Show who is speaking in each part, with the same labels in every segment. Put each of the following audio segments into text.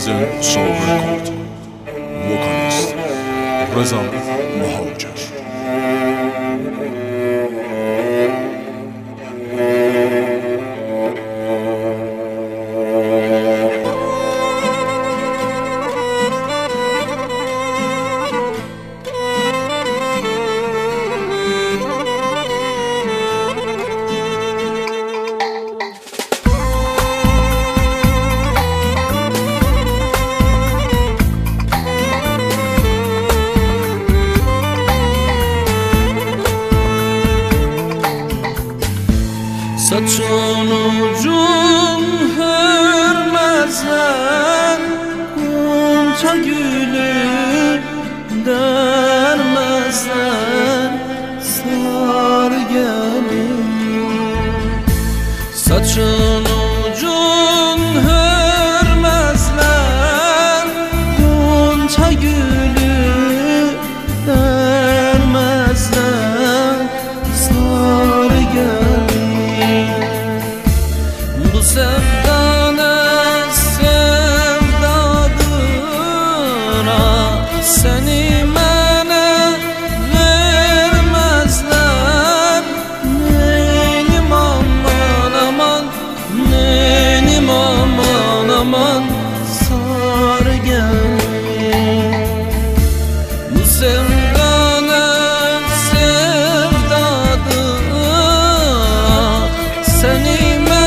Speaker 1: Prezent Solar Kort Vokalist Rızam Mahalcar.
Speaker 2: Saçın ucun hörmezler, Gonca gülü dermezler, Sar gelin. Saçın ucun hörmezler, Gonca gülü dermezler, Sar gelin. Bu sevda ne sevdadır, seni mənə vermezler. Neynim aman aman, neynim aman aman, sar gelin. Bu sevda ne sevdadır, seni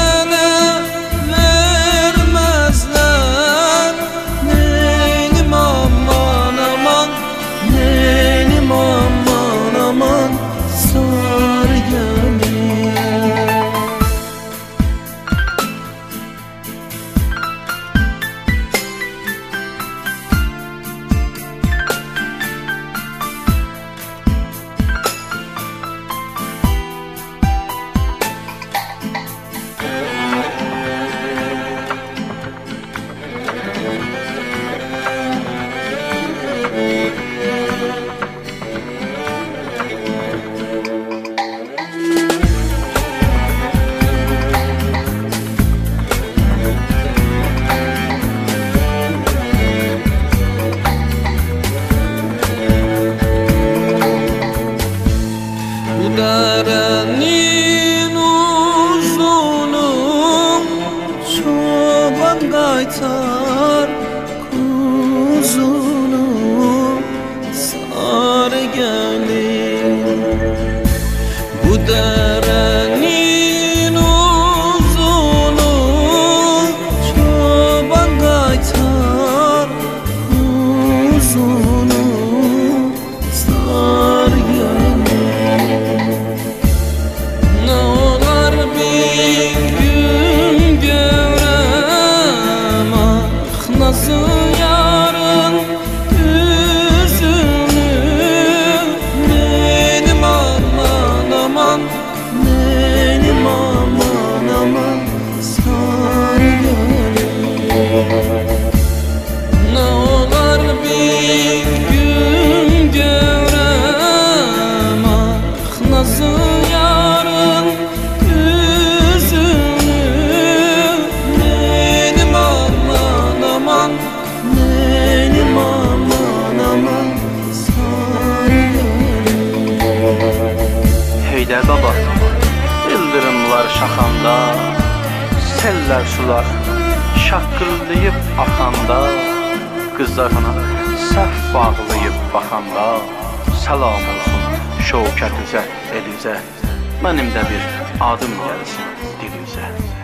Speaker 2: Derenin uzunu çoban qaytar kuzunu, sar gelin. Bu derenin uzunu çoban qaytar kuzunu, sar gelin. Nasıl yarın yüzünü, neynim aman aman, neynim aman aman, sar gelin. Ne olar bir gün görem, nasıl yarın yüzünü, neynim aman aman, neynim aman aman, sar gelin.
Speaker 3: Heydər baba, yıldırımlar şaxanda, seller sular şaqqıldayıb axanda, qızlarına səhv bağlayıb baxanda, salam olsun şövkətinizə, elizə, mənim də bir adım gəlsin dilinizə.